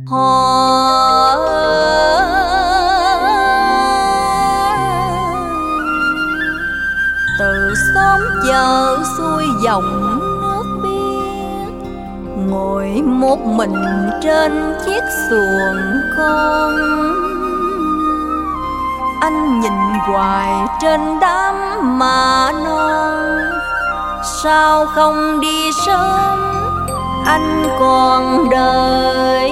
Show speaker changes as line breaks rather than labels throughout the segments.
Họ từ xóm chợ xuôi dòng nước biếc, ngồi một mình trên chiếc xuồng con. Anh nhìn hoài trên đám mạ non, sao không đi sớm, anh còn đợi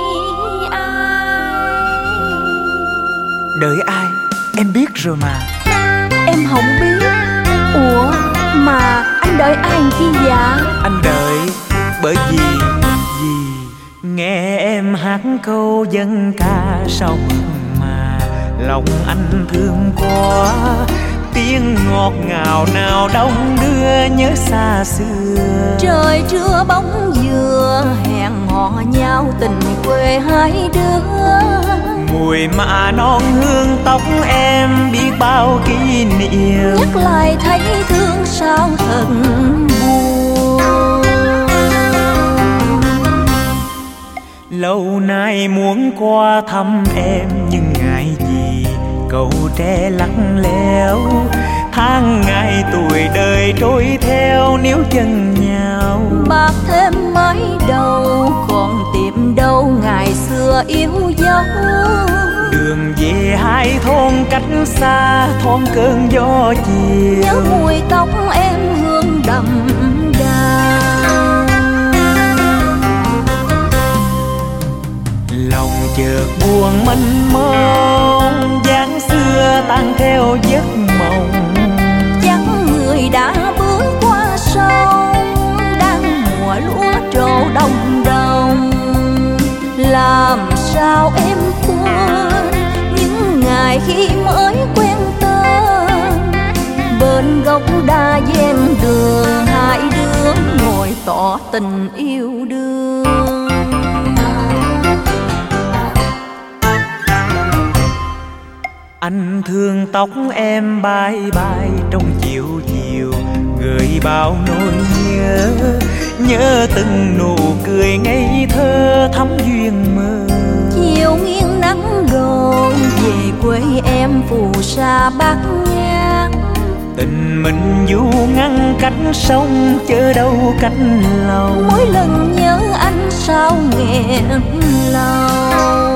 ai?
Đợi ai? Em biết rồi mà.
Em không biết. Ủa mà anh đợi ai chi dạ?
Anh đợi bởi vì nghe em hát câu dân ca sao mượn mà lòng anh thương quá. Tiếng ngọt ngào nào đông đưa nhớ xa xưa.
Trời trưa bóng dừa hẹn hò nhau tình quê hai đứa.
Mùi mạ non hương tóc em biết bao kỷ niệm.
Nhắc lại thấy thương sao thật buồn.
Lâu nay muốn qua thăm em nhưng ngại gì cầu tre lắc léo. Tháng ngày tuổi đời trôi theo níu chân nhau.
Bạc thêm mái đầu còn tìm đâu ngày xưa yêu dấu.
Đường về hai thôn cách xa thoáng cơn gió chiều.
Nhớ mùi tóc em hương đậm đà.
Lòng chợt buồn mênh mông, dáng xưa tan theo giấc mộng.
Chắc người đã bước qua sông, đang mùa lúa trổ đồng đồng. Làm sao em quên những ngày khi mới quen tên. Bên gốc đa ven đường hai đứa ngồi tỏ tình yêu đương.
Anh thương tóc em bay bay trong chiều chiều, gợi bao nỗi nhớ. Nhớ từng nụ cười ngây thơ thắm duyên mơ.
Chiều nghiêng nắng đồn về quê em phù sa bát ngát.
Tình mình du ngăn cách sông chớ đâu cách lòng.
Mỗi lần nhớ anh sao nghẹn lòng.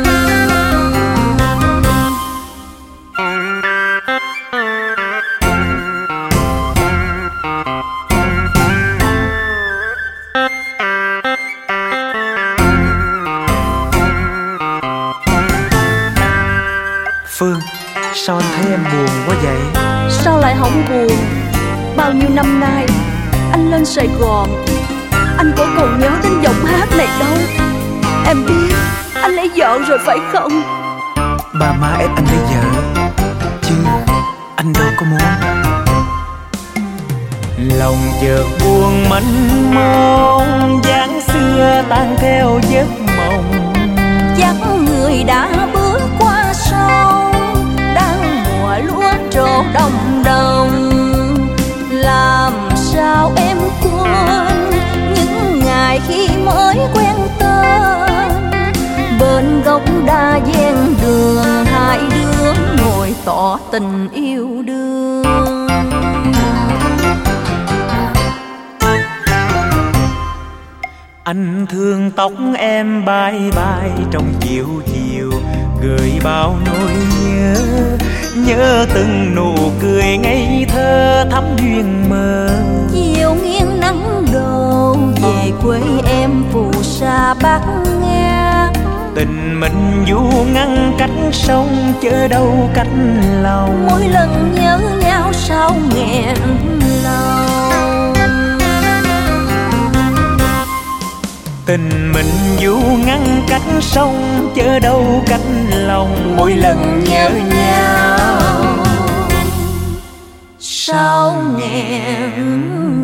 Phương, sao anh thấy em buồn quá vậy?
Sao lại không buồn? Bao nhiêu năm nay anh lên Sài Gòn, anh có còn nhớ đến giọng hát này đâu. Em biết anh lấy vợ rồi phải không?
Ba má ép anh lấy vợ chứ anh đâu có muốn. Lòng chợt buồn mênh mông, dáng xưa tan theo giấc mộng.
Chắc người đã bước qua sông, đang mùa lúa trổ đồng đồng. Làm sao em quên những ngày khi mới quen tên. Bên gốc đa ven đường hai đứa ngồi tỏ tình yêu đương.
Anh thương tóc em bay bay trong chiều chiều, gợi bao nỗi nhớ. Nhớ từng nụ cười ngây thơ thắm duyên mơ.
Chiều nghiêng nắng đổ về quê em phù sa bát ngát.
Tình mình du ngăn cách sông chớ đâu cách lòng.
Mỗi lần nhớ nhau sao nghẹn lòng.
Tình mình du ngăn cách sông chớ đâu cách lòng. Mỗi lần nhớ nhau
sao nghẹn